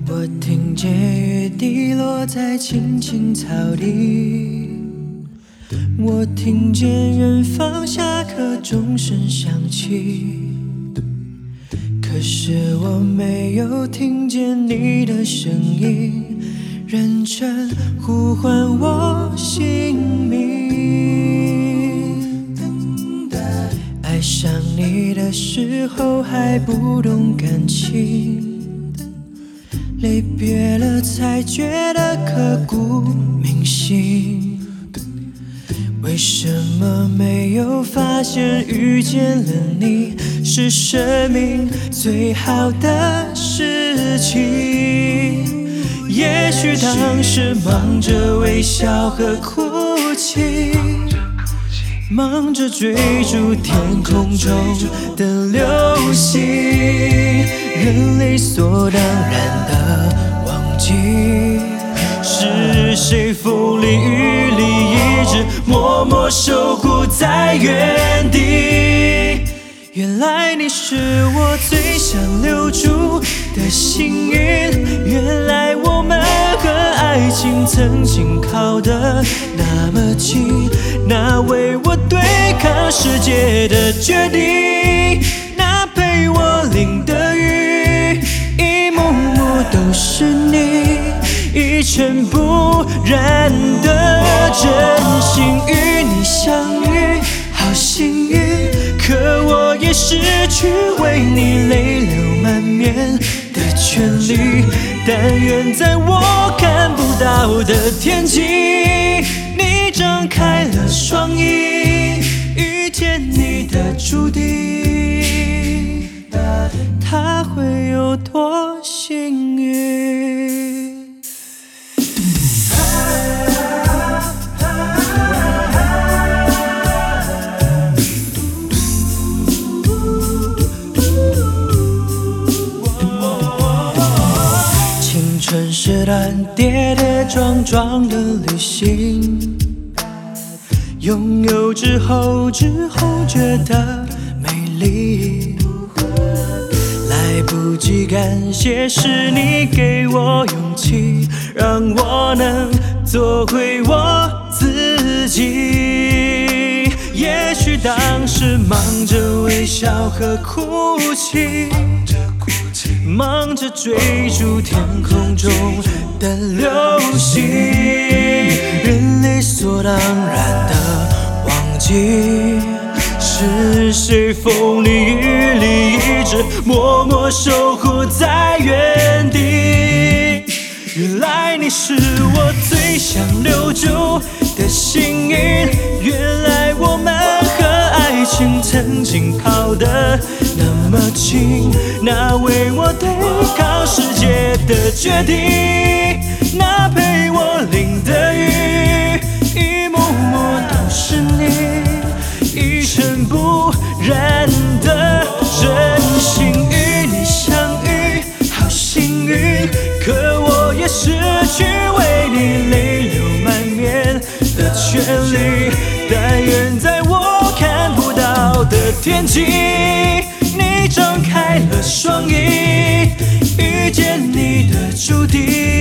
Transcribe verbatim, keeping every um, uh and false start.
我听见雨滴落在青青草地，我听见远方下课钟声响起，可是我没有听见你的声音，认真呼唤我姓名。爱上你的时候还不懂感情，离别了才觉得刻骨铭心。为什么没有发现遇见了你是生命最好的事情？也许当时忙着微笑和哭泣，忙着追逐天空中的流星，人理所当然的忘记，是谁风里雨里一直默默守护在原地。原来你是我最想留住的幸运，原来我们和爱情曾经靠得那么近，那为我对抗世界的决定，那陪我淋的雨，一幕幕都是你，一尘不染的真心与你相遇，好幸运，可我也失去为你泪流满面的权利。但愿在我看不到的天际，你张开了双翼，遇见你的注定，他会有多幸运？春是段跌跌撞撞的旅行，拥有之后之后觉得美丽，来不及感谢是你给我勇气，让我能做回我自己。也许当时忙着微笑和哭泣，忙着追逐天空中的流星，人理所当然的忘记，是谁风里雨里一直默默守护在原地。原来你是我最想留住的幸运，原来我们和爱情曾经靠得那么近，那为我对抗世界的决定，那陪我淋的雨，一幕幕都是你，一尘不染的真心与你相遇，好幸运，可我也失去为你泪流满面的权利。但愿在我看不到的天际，你张开了双翼，遇见你的注定，